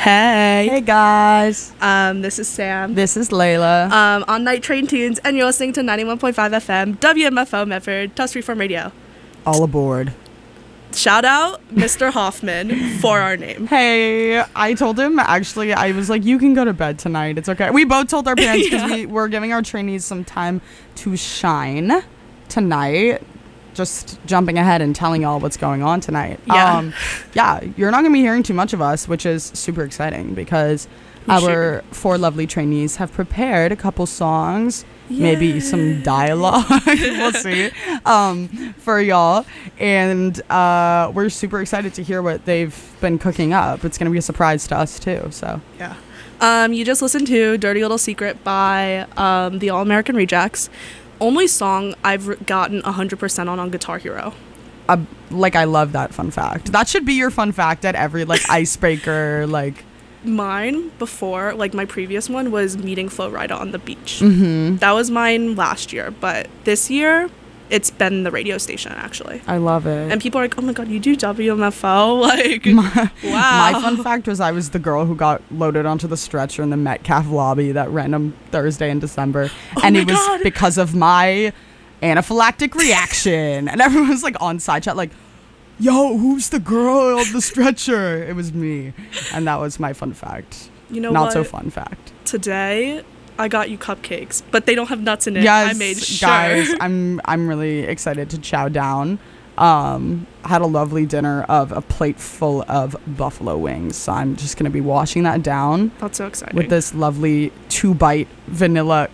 Hey. Hey guys. This is Sam. This is Layla. On Night Train Tunes, and you're listening to 91.5 FM, WMFO Medford, Tusk Reform Radio. All aboard. Shout out Mr. Hoffman for our name. Hey, I told him, actually, I was like, you can go to bed tonight. It's okay. We both told our parents because we were giving our trainees some time to shine tonight. Just jumping ahead and telling y'all what's going on tonight. Yeah. You're not going to be hearing too much of us, which is super exciting because our four lovely trainees have prepared a couple songs, maybe some dialogue, we'll see, for y'all. And we're super excited to hear what they've been cooking up. It's going to be a surprise to us too, so. Yeah. You just listened to Dirty Little Secret by the All American Rejects. Only song I've gotten 100% on Guitar Hero. I love that fun fact. That should be your fun fact at every icebreaker. Mine before, my previous one was Meeting Flo Rida on the beach. Mm-hmm. That was mine last year, but this year it's been the radio station actually. I love it. And people are like, oh my god, you do WMFO? Wow. My fun fact was I was the girl who got loaded onto the stretcher in the Metcalf lobby that random Thursday in December. And it was because of my anaphylactic reaction. And everyone was on side chat yo, who's the girl on the stretcher? It was me. And that was my fun fact. You know Not what? so fun fact. Today I got you cupcakes, but they don't have nuts in it. Yes, I made sure. Guys, I'm really excited to chow down. Had a lovely dinner of a plate full of buffalo wings. So I'm just gonna be washing that down. That's so exciting. With this lovely 2-bite vanilla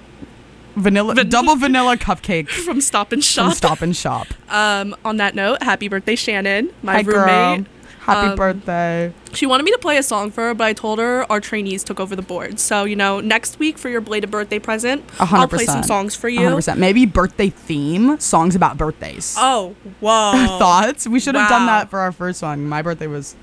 double vanilla cupcake from Stop and Shop. On that note, happy birthday, Shannon, my roommate. Girl. Happy birthday. She wanted me to play a song for her, but I told her our trainees took over the board. So, next week for your belated birthday present, 100%. I'll play some songs for you. 100%. Maybe birthday theme, songs about birthdays. Oh, whoa. Thoughts? We should have done that for our first one. My birthday was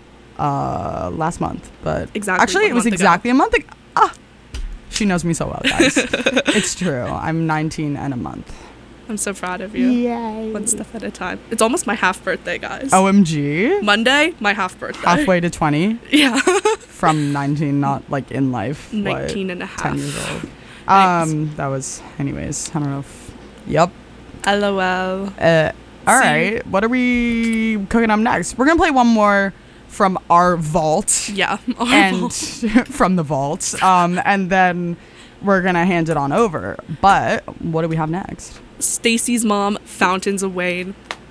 last month, but actually it was exactly a month ago. She knows me so well, guys. It's true. I'm 19 and a month. I'm so proud of you. Yay. One step at a time. It's almost my half birthday, guys. OMG. Monday, my half birthday. Halfway to 20. Yeah. From 19, not in life. 19 and a half. 10 years old. That was, anyways, I don't know if, yep. LOL. All right. What are we cooking up next? We're going to play one more from our vault. Yeah. And from the vault. And then we're going to hand it on over. But what do we have next? Stacy's Mom, Fountains of Wayne.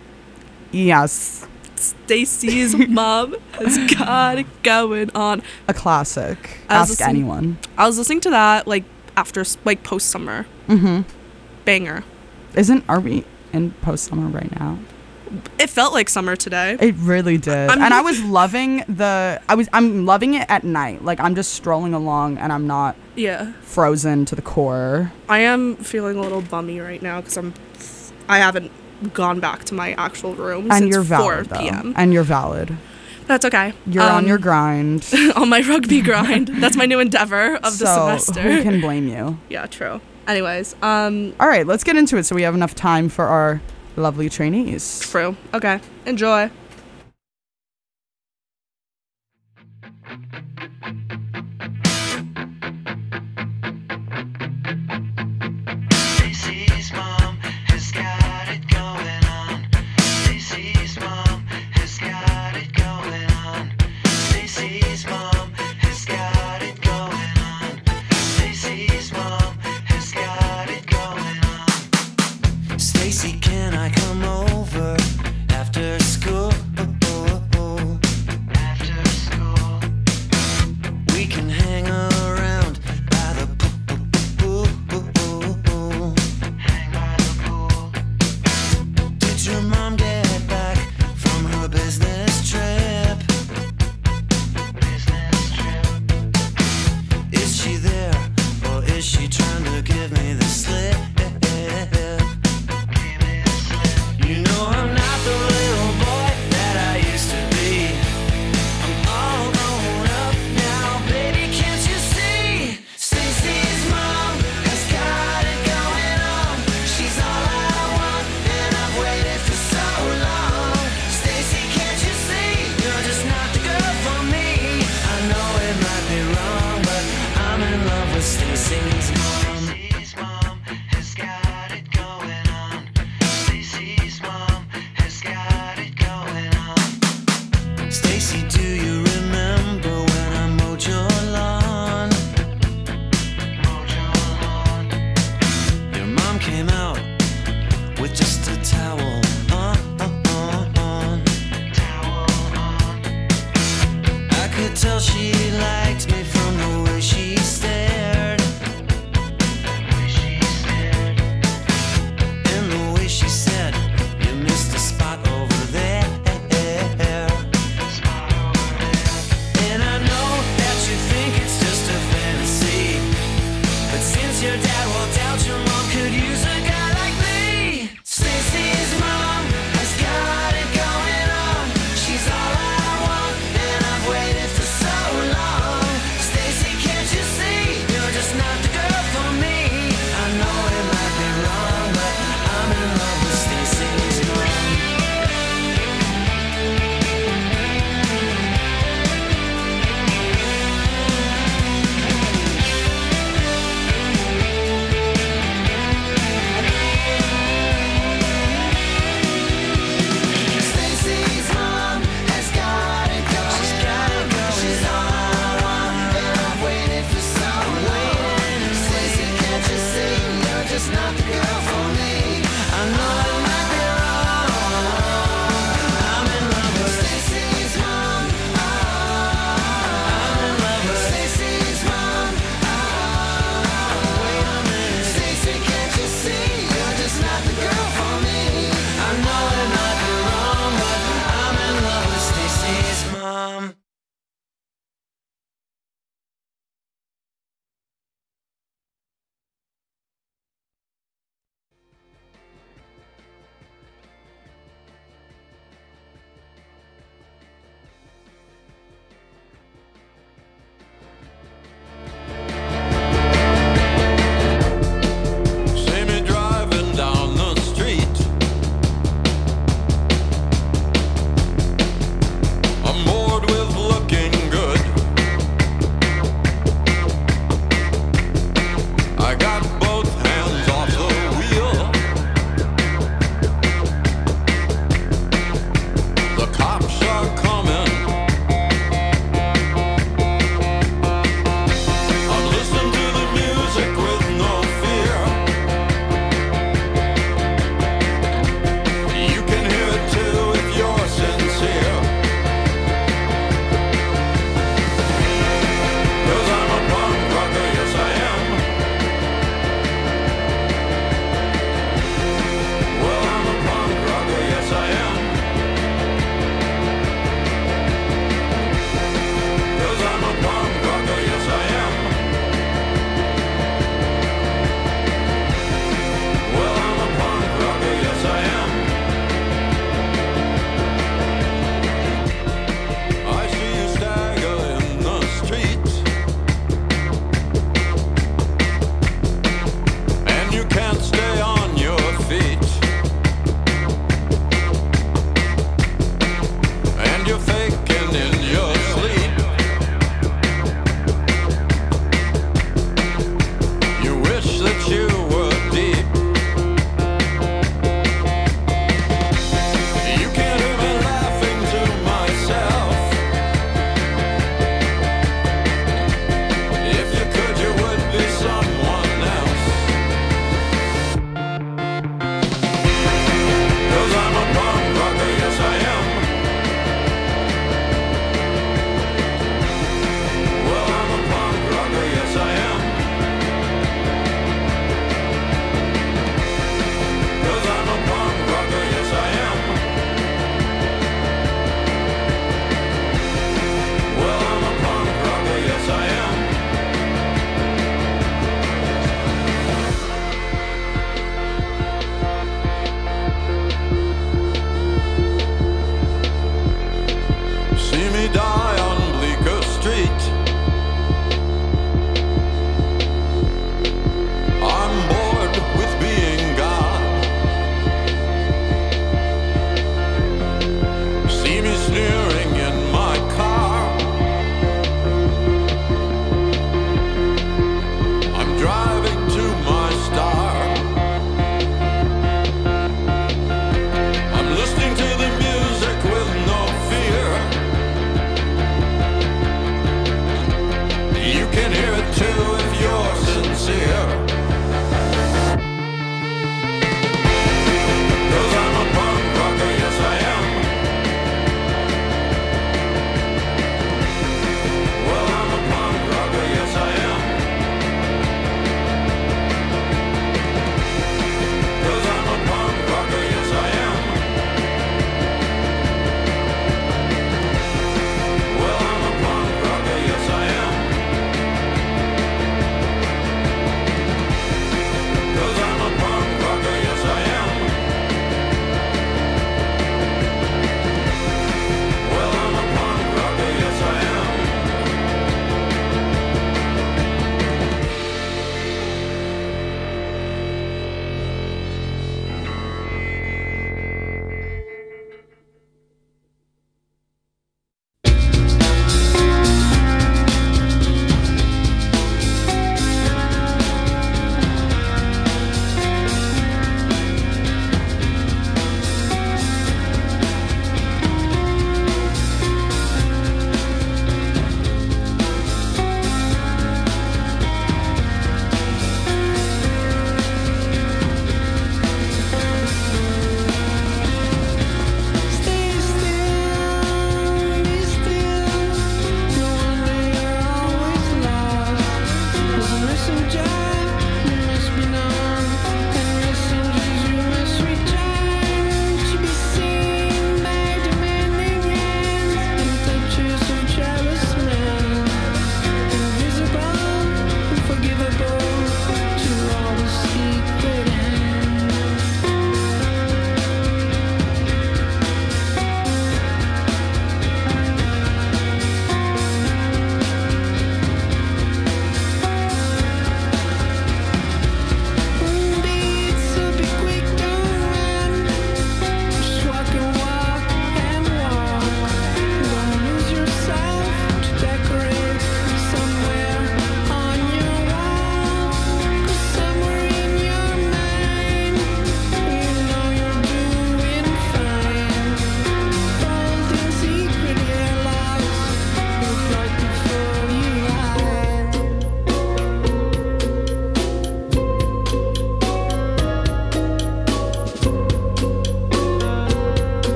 Yes. Stacy's mom has got it going on. A classic. Ask anyone. I was listening to that after post summer. Mm-hmm. Banger. Are we in post summer right now? It felt like summer today. It really did. And I was loving I'm loving it at night. I'm just strolling along and I'm not frozen to the core. I am feeling a little bummy right now because I haven't gone back to my actual room and since you're valid, 4 p.m. And you're valid. That's okay. You're on your grind. On my rugby grind. That's my new endeavor of the semester. Who can blame you? Yeah, true. Anyways. All right, let's get into it so we have enough time for our lovely trainees. True. Okay. Enjoy. Stacy's mom has got it going on. Stacy's mom has got it going on. Stacy's mom has got it going on. Stacy's mom has got it going on. Stacy, can I come over after school?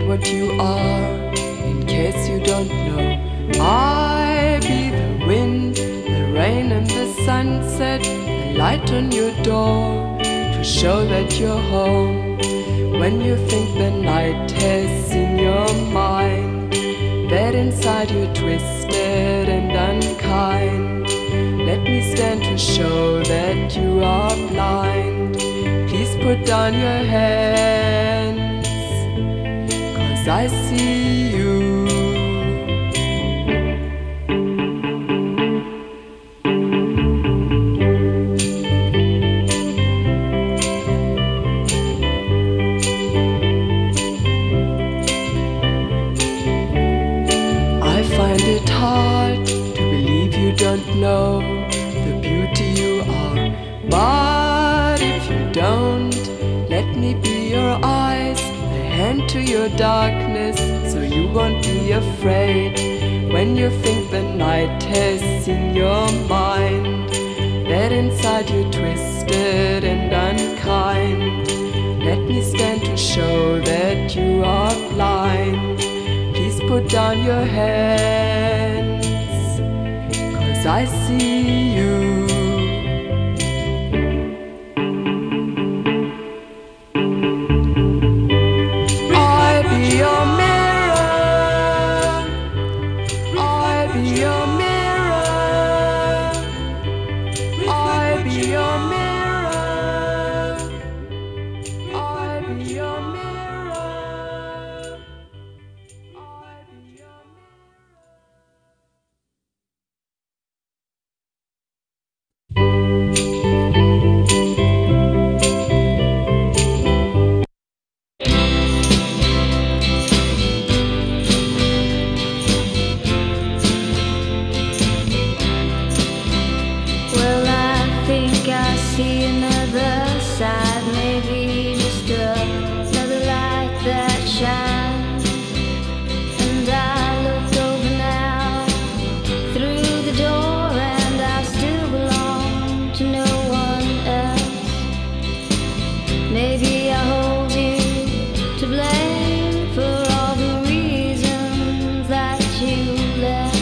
what you are, in case you don't know. I be the wind, the rain and the sunset, the light on your door, to show that you're home. When you think the night has seen your mind, that inside you're twisted and unkind, let me stand to show that you are blind. Please put down your hands, 'cause I see you. I find it hard to believe you don't know the beauty you are. But if you don't, let me be your eyes, the hand to your darkness, so you won't be afraid. When you think the night has seen your mind, that inside you're twisted and unkind, let me stand to show that you are blind. Please put down your hands, 'cause I see you. I be your mirror, I be your mirror, I be your mirror, I be your mirror, I be your Well, I think I see another side, maybe just another light that shines. And I look over now through the door, and I still belong to no one else. Maybe I hold you to blame for all the reasons that you left,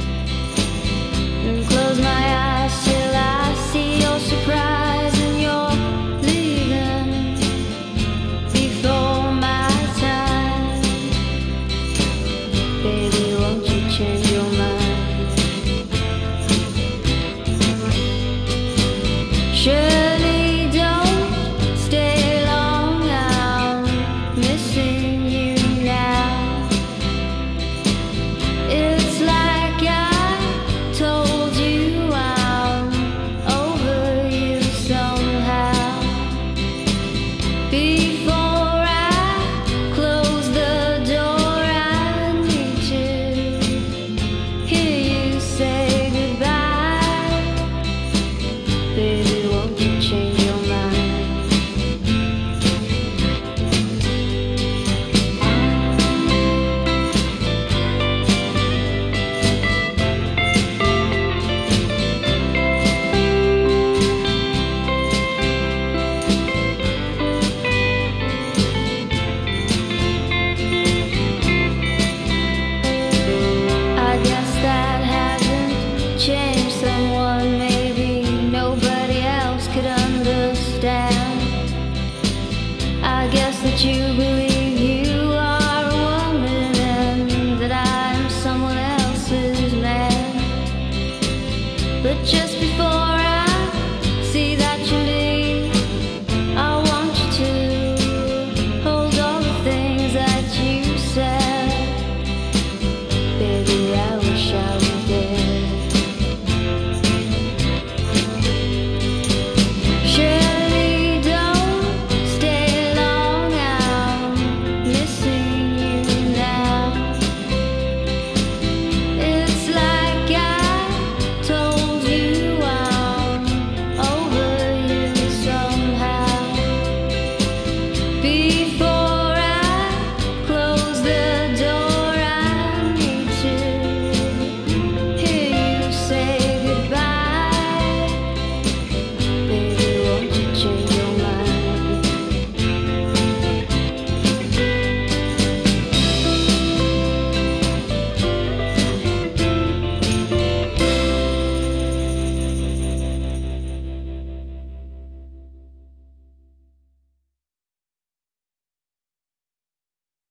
and close my eyes till I see your surprise and your leaving before my time.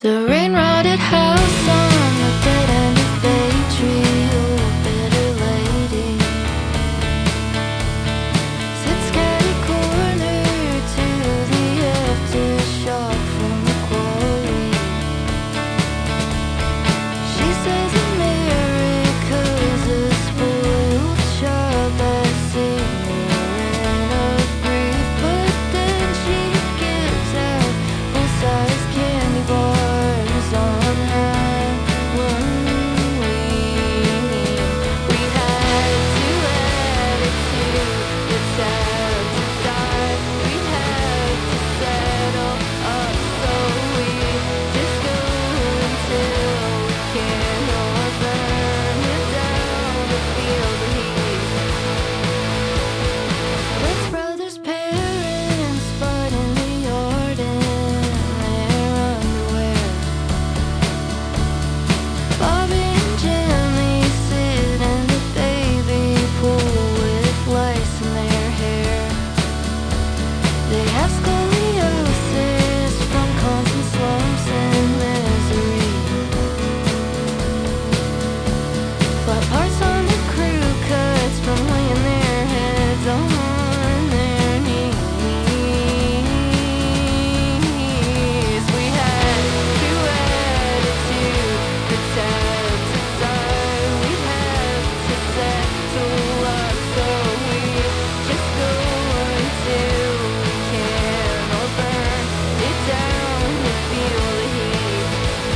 The rain-rotted house on the dead end of Bay Tree, oh, bitter lady, sits catty corner to the aftershock from the quarry. She says America's a spoiled child that's ignorant of grief, but then she gives out full-size candy bars on Halloween. We had to add it to the tab to die. We had to settle up, so we just go until we can, or burn it down to feel the heat. Let's brothers' parents fight in the yard in their underwear. Bobby and Jimmy sit in the baby pool with lice in their hair. They have scoliosis from constant slumps and misery. Flat parts on the crew cuts from laying their heads on their knees. We had to add it to the tab to die. We had to settle up, so we just go until we can, or burn it down to feel the heat.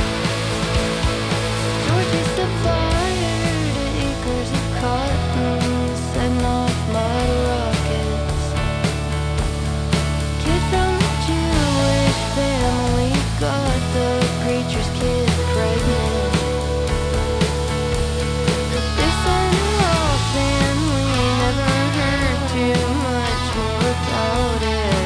George used to fire to acres of cotton, setting off mud rockets. Kid from a Jewish family got the preacher's kid pregnant. They sent him off and we never heard too much more about it.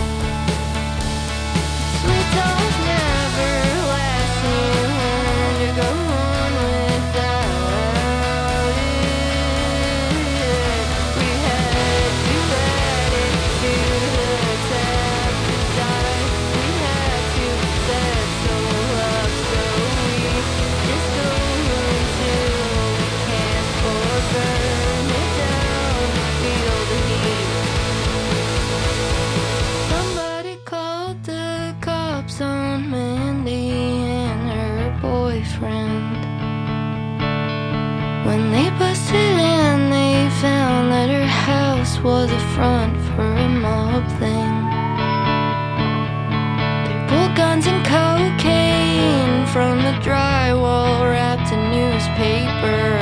Sweet talk never lasts, you learn to go on without it. We had to add it to the tab to die. We had to settle up, so we just go until we can't, or burn it down to feel the heat. Somebody called the cops on Mandy and her boyfriend. When they busted in, they found that her house was a front for a mob thing. They pulled guns and cocaine from the drywall wrapped in newspaper.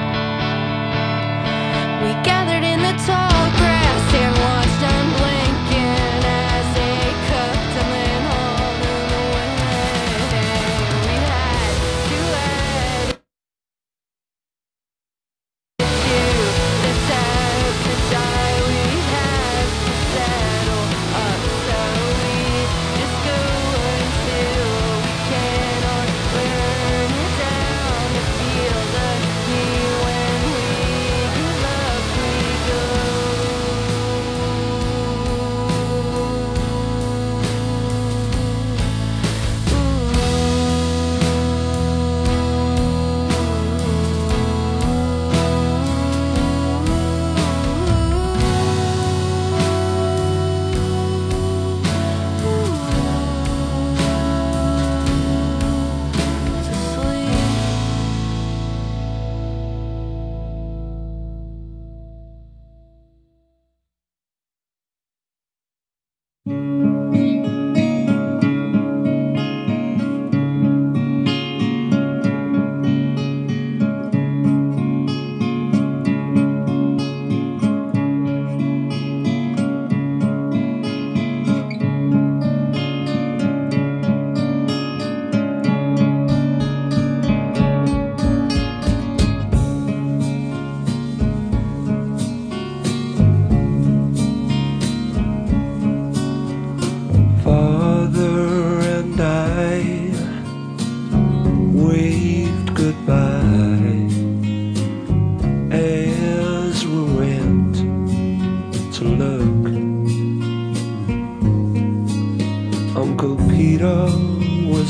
We gathered in the tall grass and watched unblinking as they cooked and then hauled them away. We had to add to the tab to die. We had to settle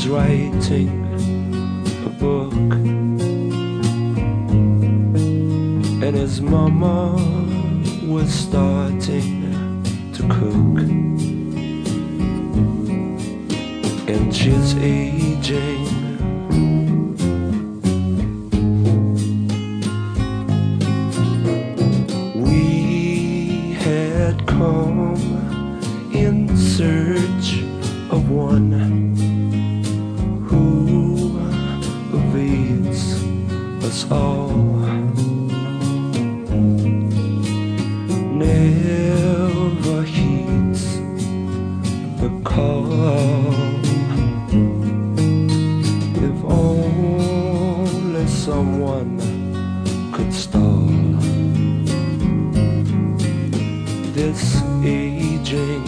writing a book, and his mama was starting to cook, and she's aging. We had come in search of one who evades us all, never heeds the call. If only someone could stall this aging.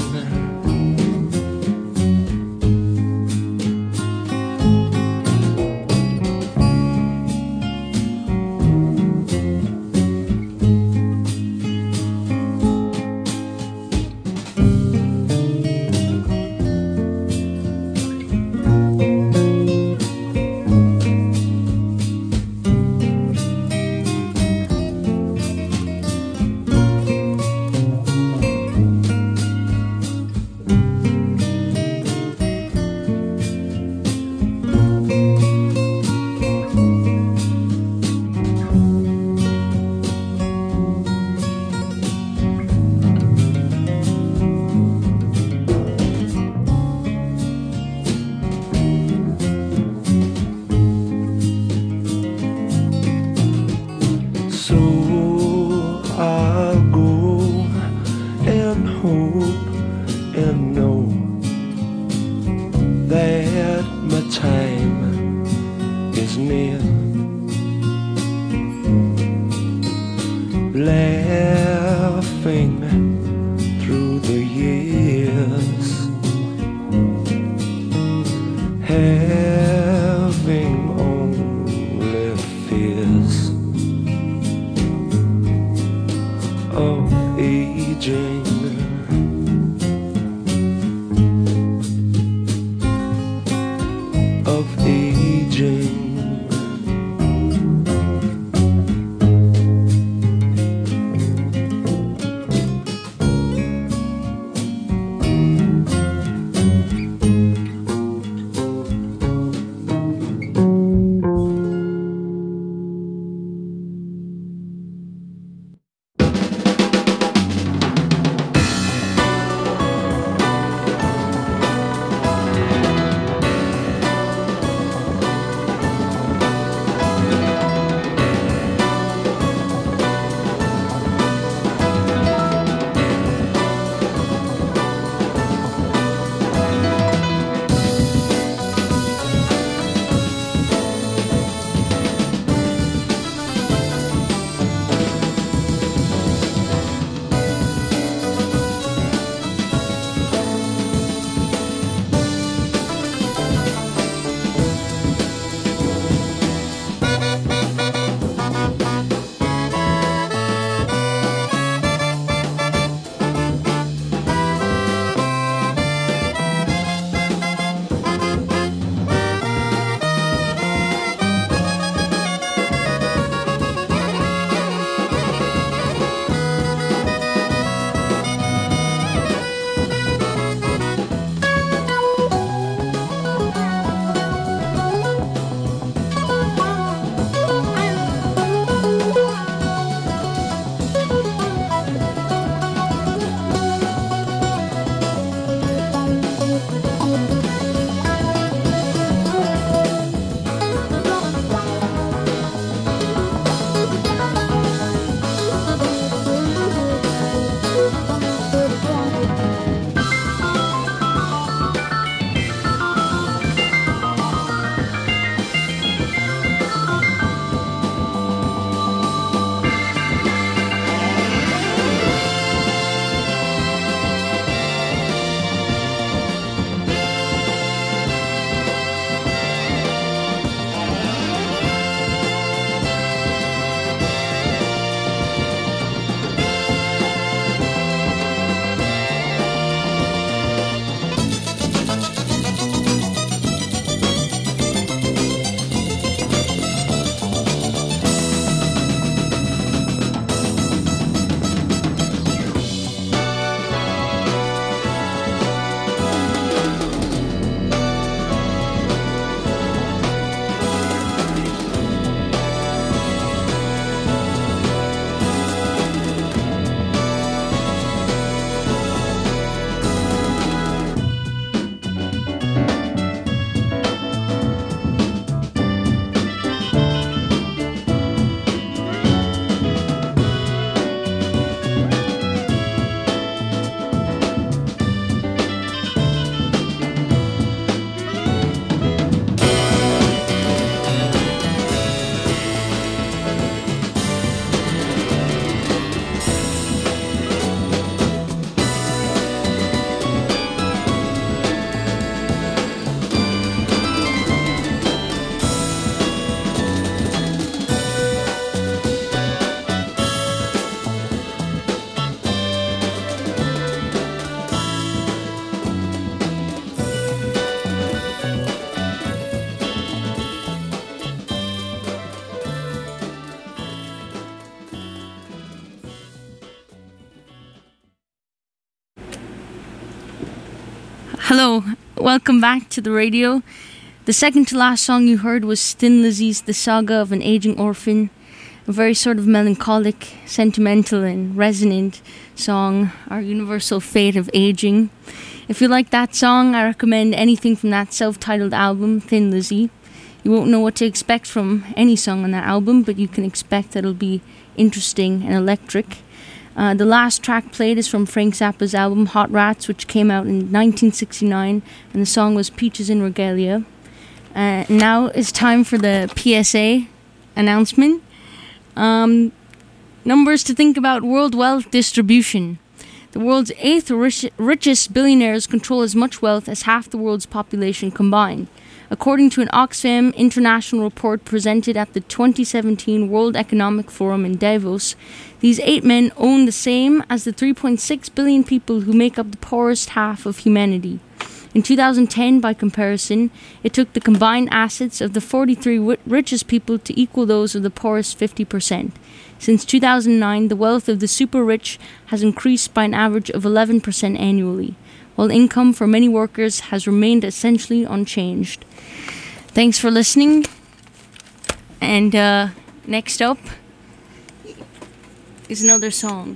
Hello, welcome back to the radio. The second to last song you heard was Thin Lizzy's The Saga of an Aging Orphan, a very sort of melancholic, sentimental and resonant song, our universal fate of aging. If you like that song, I recommend anything from that self-titled album, Thin Lizzy. You won't know what to expect from any song on that album, but you can expect that it'll be interesting and electric. The last track played is from Frank Zappa's album Hot Rats, which came out in 1969, and the song was Peaches in Regalia. Now it's time for the PSA announcement. Numbers to think about: world wealth distribution. The world's 8th richest billionaires control as much wealth as half the world's population combined. According to an Oxfam International report presented at the 2017 World Economic Forum in Davos, these 8 men own the same as the 3.6 billion people who make up the poorest half of humanity. In 2010, by comparison, it took the combined assets of the 43 richest people to equal those of the poorest 50%. Since 2009, the wealth of the super rich has increased by an average of 11% annually, while income for many workers has remained essentially unchanged. Thanks for listening. And next up is another song.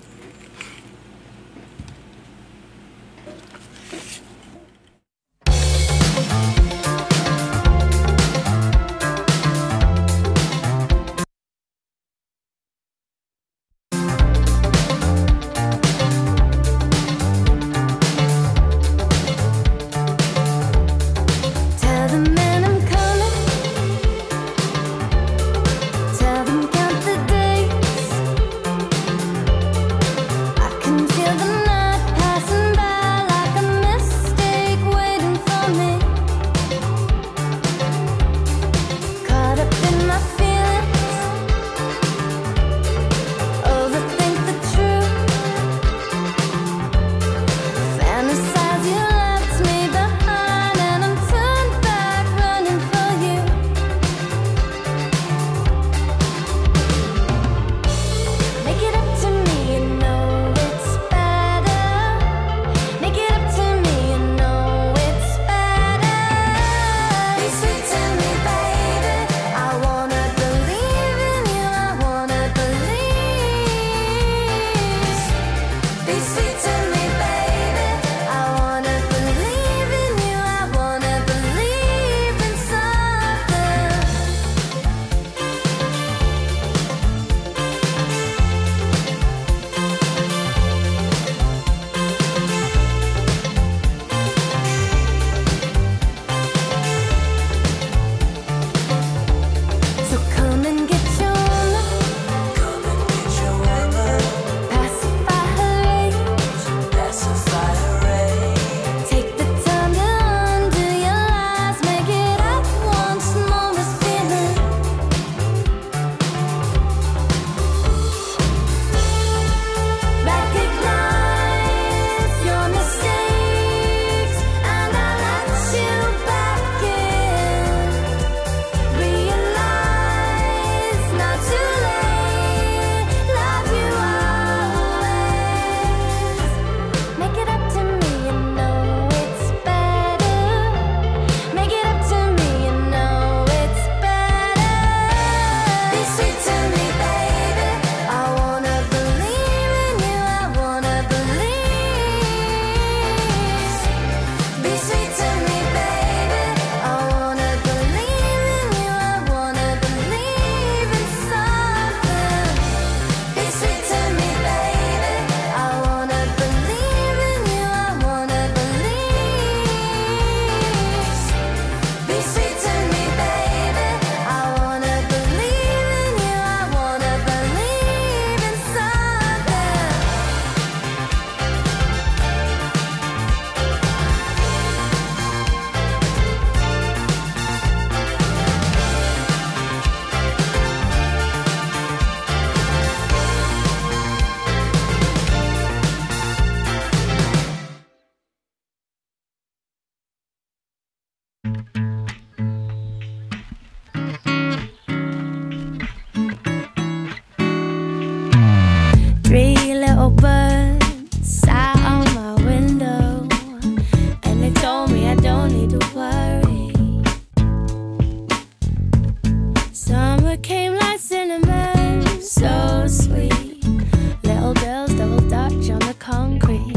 Tell the men I'm coming. Tell them count the days. it came like cinnamon, so sweet. Little girls double dutch on the concrete.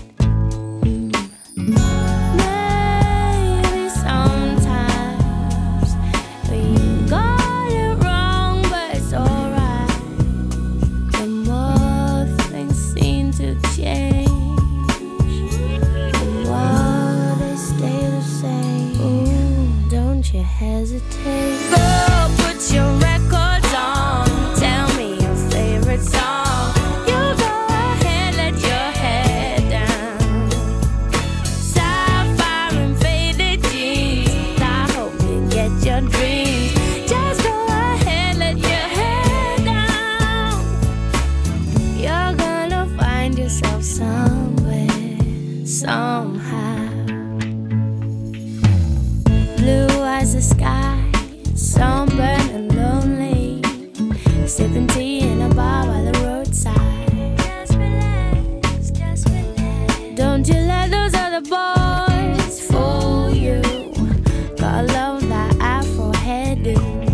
Maybe sometimes we got it wrong, but it's alright. The more things seem to change, the more they stay the same. Ooh, don't you hesitate. Go put your records on. Tell me your favorite song. You go ahead, let your head down. Sapphire and faded jeans. I hope you get your dreams. Just go ahead, let your head down. You're gonna find yourself somewhere, somehow. Blue as the sky, sunburned and lonely, sipping tea in a bar by the roadside. Just relax, just relax. Don't you let those other boys fool you. Gotta love that afro hairdo.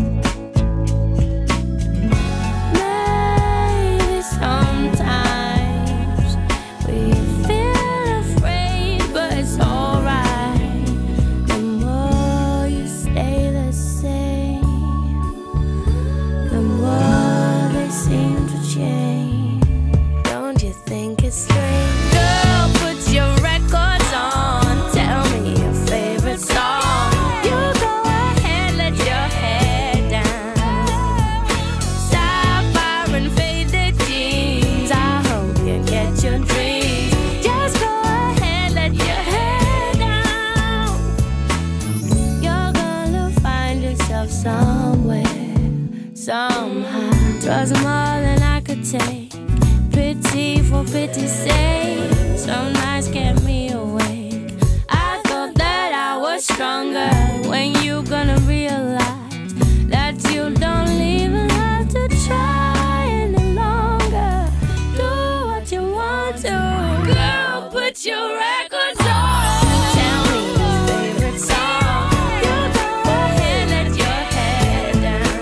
Maybe sometimes we feel afraid, but it's alright. The more you stay the same, the more they seem to change. Don't you think it's strange? Girl, put your records on. Tell me your favorite song. You go ahead, let your head down. Sapphire and faded jeans. I hope you get your dreams. Just go ahead, let your head down. You're gonna find yourself somewhere, somehow. 'Twas more than I could take. Pity for pity's sake. Some nights kept me awake. I thought that I was stronger. When you gonna realize that you don't even have to try any longer? Do what you want to. Girl, put your records on. Tell me your favorite song. You go ahead, let your head down.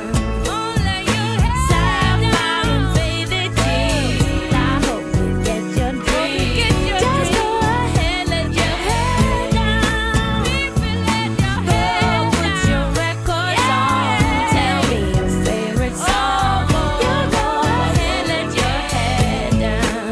Sapphire and faded jeans. I hope you get your dreams. Just go ahead, let your head down. Girl, put your records on. Tell me your favorite song. You go ahead, let your head down.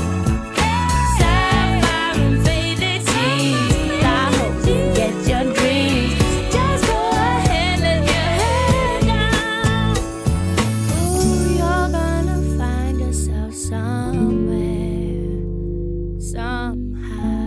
Sapphire and faded jeans. I hope you get your dreams. Just go ahead, let your head down. Ooh, you're gonna find yourself somewhere, somehow.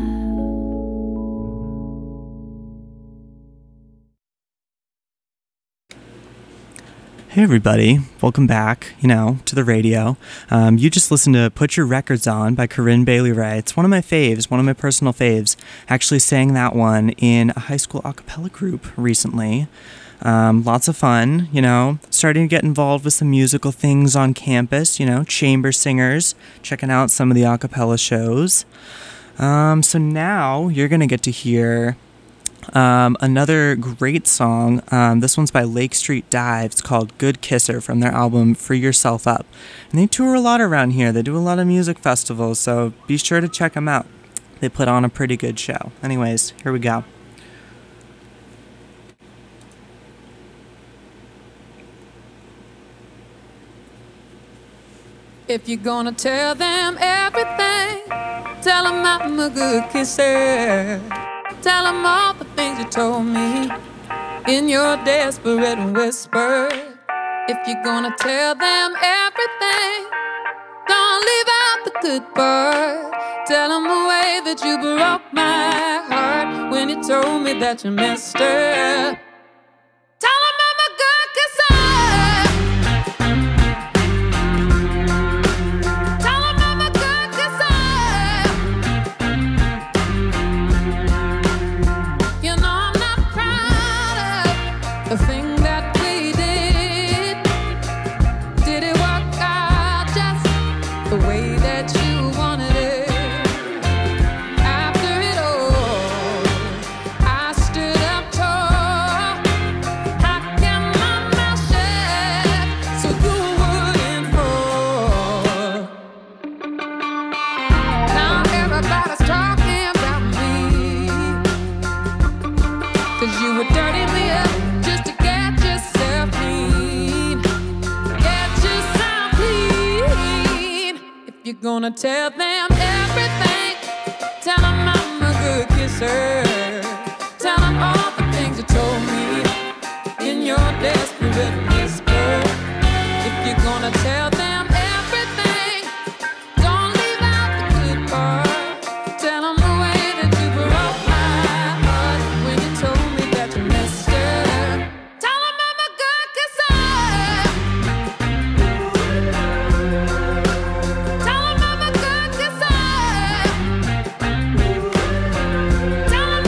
Hey everybody, welcome back, to the radio. You just listened to Put Your Records On by Corinne Bailey Rae. It's one of my faves, one of my personal faves. Actually sang that one in a high school a cappella group recently. Lots of fun, starting to get involved with some musical things on campus, chamber singers, checking out some of the a cappella shows. So now you're going to get to hear another great song. This one's by Lake Street Dive. It's called Good Kisser from their album Free Yourself Up. And they tour a lot around here. They do a lot of music festivals, so be sure to check them out. They put on a pretty good show. Anyways, here we go. If you're gonna tell them everything, tell them I'm a good kisser. Tell them all the things you told me in your desperate whisper. If you're gonna tell them everything, don't leave out the good part. Tell them the way that you broke my heart when you told me that you missed her. Tell them I'm a good kisser. Tell them I'm a good kisser. You know I'm not proud of the thing that we did. Did it work out just the way that you wanted it? After it all, I stood up tall you're gonna tell them everything. Tell them I'm a good kisser. Tell them all the things you told me in your desperate whisper. If you're gonna tell them everything, don't leave out the good part. Tell them the way that you broke my heart when you told me that you missed her. Tell them I'm a good kisser. Tell them I'm a good kisser. Tell them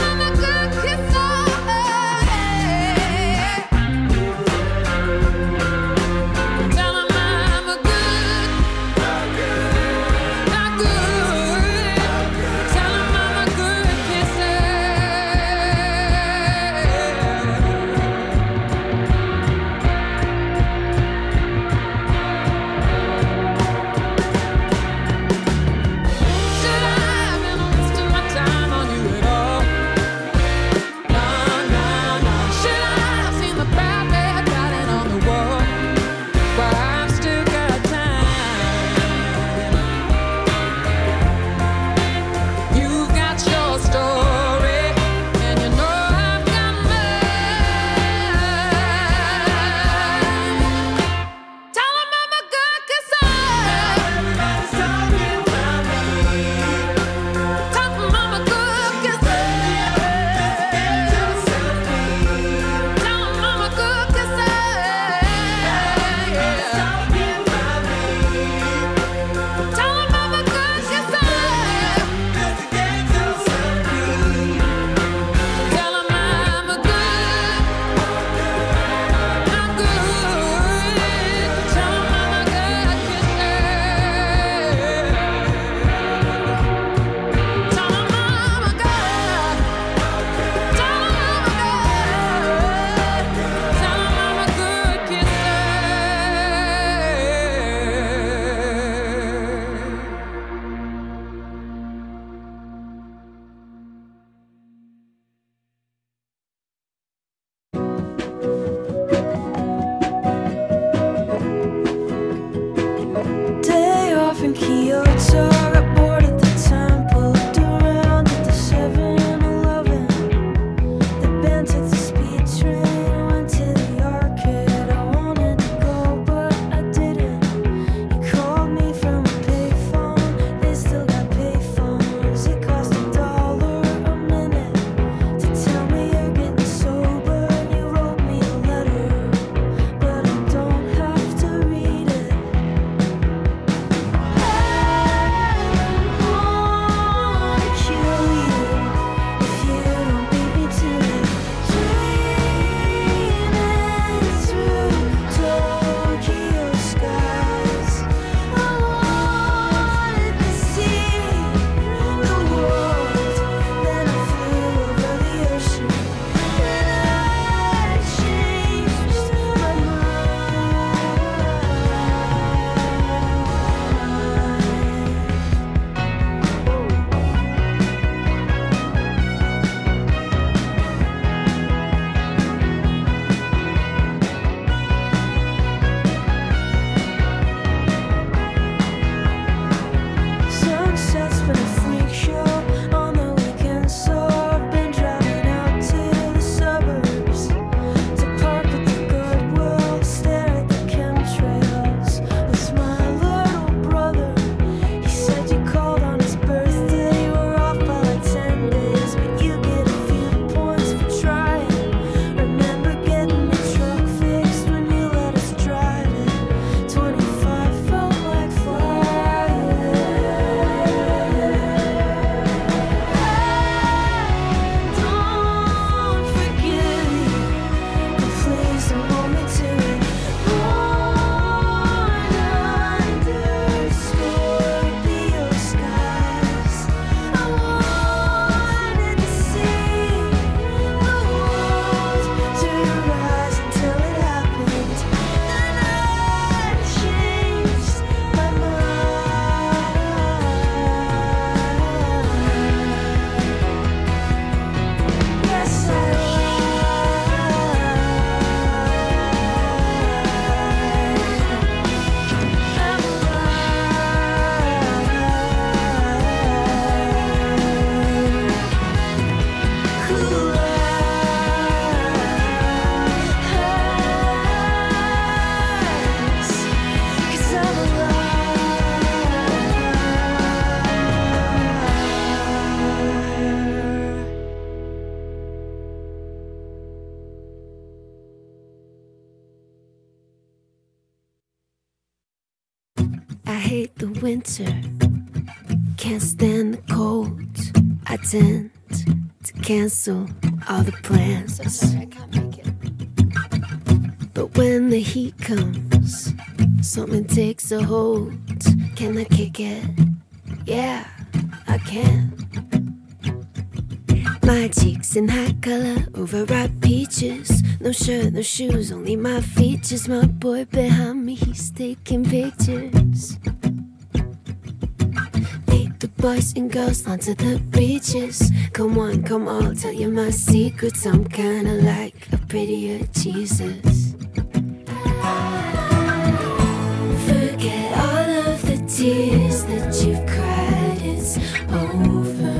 I hate the winter, can't stand the cold. I tend to cancel all the plans. I'm sorry, I can't make it. But when the heat comes, something takes a hold. Can I kick it? Yeah, I can. My cheeks in high color, overripe peaches. No shirt, no shoes, only my features. My boy behind me, he's taking pictures. Lead the boys and girls onto the beaches. Come on, I'll tell you my secrets. I'm kinda like a prettier Jesus. Forget all of the tears that you've cried, it's over.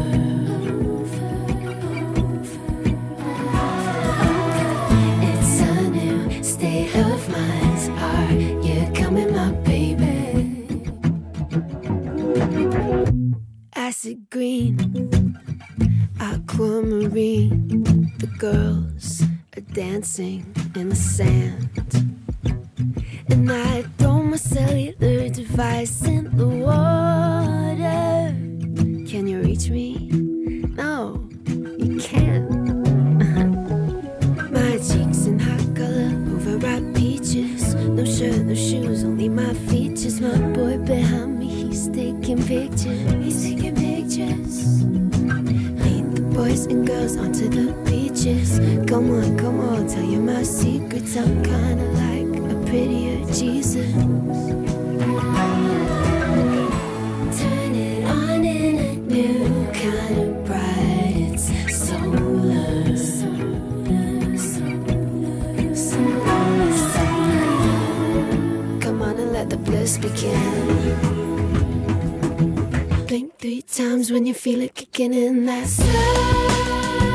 It's a new state of mind. Are you coming, my baby? Acid green, aquamarine. The girls are dancing in the sand. And I throw my cellular device in the water. Can you reach me? No, you can't. My cheeks in hot color, overripe peaches. No shirt, no shoes, only my features. My boy behind me, he's taking pictures. He's taking pictures. Lead the boys and girls onto the beaches. Come on, tell you my secrets. I'm kinda like a prettier Jesus. Turn it on in a new kind of bright. It's solar. Come on and let the bliss begin. Blink 3 times when you feel it kicking in. That slow.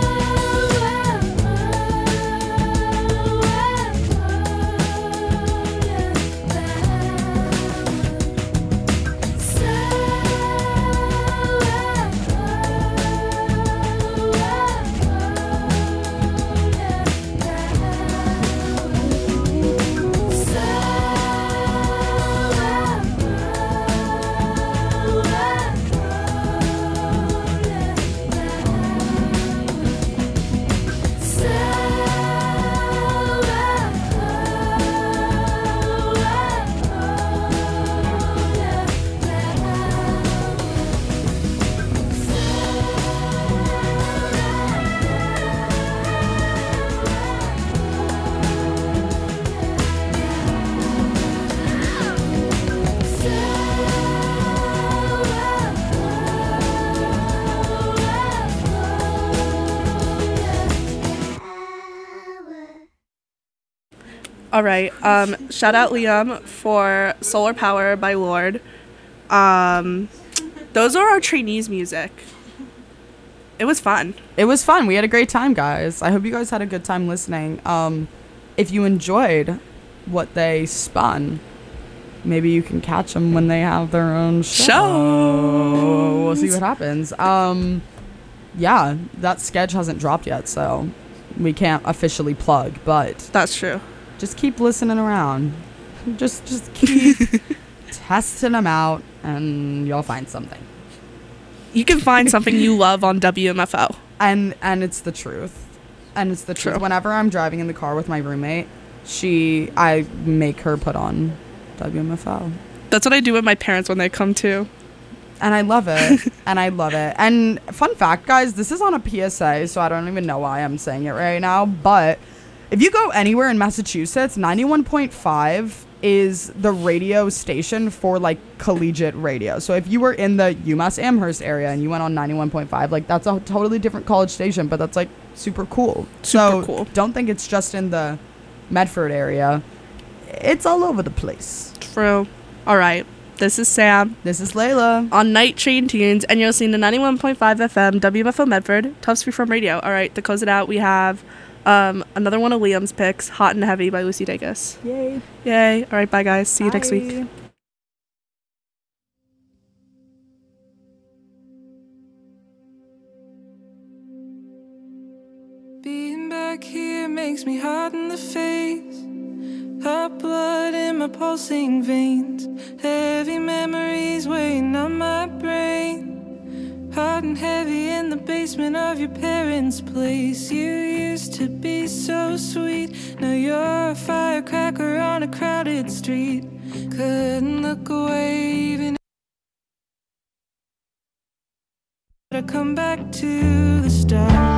All right. Shout out Liam for Solar Power by Lorde. Those are our trainees' music. It was fun. It was fun. We had a great time, guys. I hope you guys had a good time listening. If you enjoyed what they spun, maybe you can catch them when they have their own show. We'll see what happens. Yeah, that sketch hasn't dropped yet, so we can't officially plug, but that's true. Just keep listening around. Just keep testing them out, and you'll find something. You can find something you love on WMFO. And it's the truth. And it's the truth. Whenever I'm driving in the car with my roommate, I make her put on WMFO. That's what I do with my parents when they come too. And I love it. And fun fact, guys, this is on a PSA, so I don't even know why I'm saying it right now, but if you go anywhere in Massachusetts, 91.5 is the radio station for like collegiate radio. So if you were in the UMass Amherst area and you went on 91.5, like that's a totally different college station, but that's like super cool. Super cool. Don't think it's just in the Medford area. It's all over the place. True. All right. This is Sam. This is Layla. On Night Train Tunes, and you're listening to 91.5 FM, WMFO Medford, Tufts Freeform Radio. All right, to close it out, we have another one of Liam's picks, Hot and Heavy by Lucy Dacus. Yay. Yay. All right, bye, guys. See you next week. Being back here makes me hot in the face. Hot blood in my my pulsing veins. Heavy memories weighing on my brain. Hot and heavy in the basement of your parents' place. You used to be so sweet. Now you're a firecracker on a crowded street. Couldn't look away even if I come back to the start.